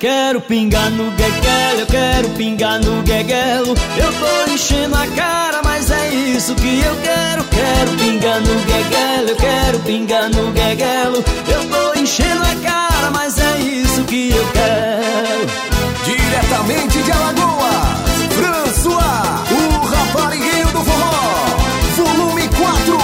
quero pingar no gueguelo, eu quero pingar no gueguelo. Eu tô enchendo a cara, mas é isso que eu quero. Quero pingar no gueguelo, eu quero pingar no gueguelo. Eu tô enchendo a cara, mas é isso que eu quero. Diretamente de Alagoas, François, o raparigueiro do forró, volume 4.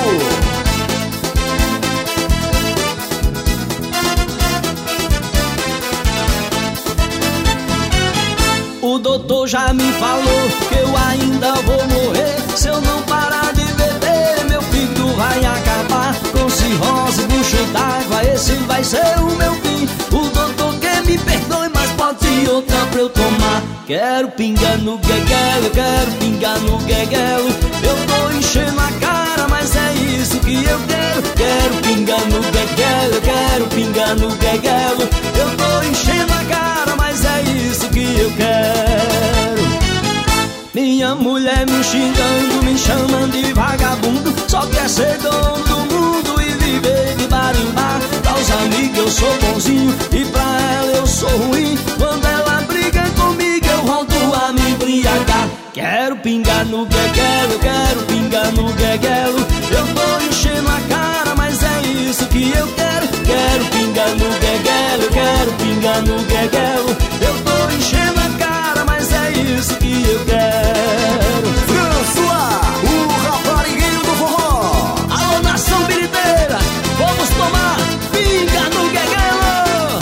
O doutor já me falou que eu ainda vou morrer. Se eu não parar de beber, meu fígado vai acabar com cirrose, bucho d'água, esse vai ser o meu fim. O doutor que me perdoe, mas pode outra pra eu tomar. Quero pingar no gueguelo, eu quero pingar no gueguelo. Eu tô enchendo a cara, mas é isso que eu quero. Quero pingar no gueguelo, eu quero pingar no gueguelo. Eu tô enchendo a cara, mas é isso que eu quero. Minha mulher me xingando, me chamando de vagabundo. Só quer ser dono do mundo e viver de bar em bar. Pra os amigos eu sou bonzinho e pra ela eu sou ruim. Quando ela briga comigo eu volto a me embriagar. Quero pingar no gueguelo, eu quero pingar no gueguelo. Eu tô enchendo a cara, mas é isso que eu quero. Quero pingar no gueguelo, eu quero pingar no gueguelo. Eu tô enchendo a cara, mas é isso que eu quero. François, o raparigueiro do forró. Alô, nação biriteira, vamos tomar pinga no gueguelo.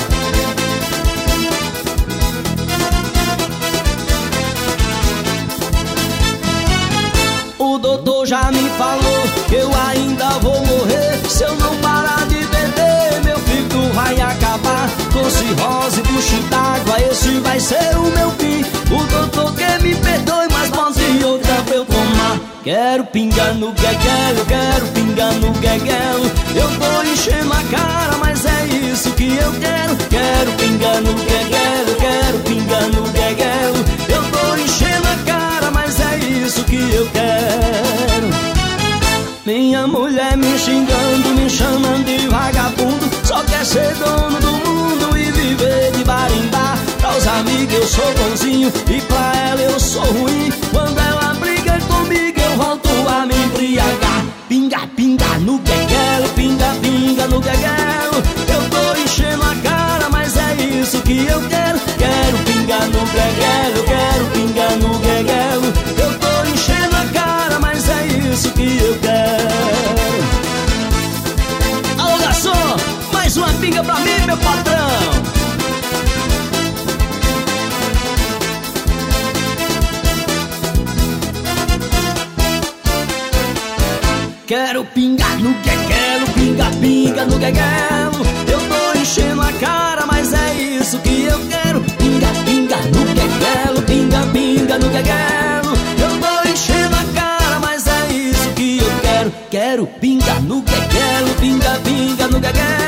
O doutor já me falou que eu ainda vou morrer. Se eu não parar de beber, meu fígado vai acabar com cirrose, bucho d'água, esse vai ser o meu fim. O doutor que me perdoe, mas pode outra pra eu tomar. Quero pingar no gueguelo, eu quero pingar no gueguelo. Eu tô enchendo a cara, mas é isso que eu quero. Quero pingar no gueguelo, eu quero pingar no gueguelo. Eu tô enchendo a cara, mas é isso que eu quero. Minha mulher me xingando, me chamando de vagabundo. Só quer ser dono do mundo e viver de bar em bar. Pra os amigos eu sou bonzinho e pra ela eu sou ruim. Quando ela briga comigo eu volto a me embriagar. Pinga, pinga no gueguelo, pinga, pinga no gueguelo. Eu tô enchendo a cara, mas é isso que eu quero. Quero pingar no gueguelo, eu quero pingar no gueguelo. Eu tô enchendo a cara, mas é isso que eu quero. Alô, garçom, mais uma pinga pra mim, meu patrão. Quero pingar no gueguelo, pinga, pinga no gueguelo. Eu tô enchendo a cara, mas é isso que eu quero. Pinga, pinga no gueguelo, pinga, pinga no gueguelo. Eu tô enchendo a cara, mas é isso que eu quero. Quero pingar no gueguelo, pinga, pinga no gueguelo.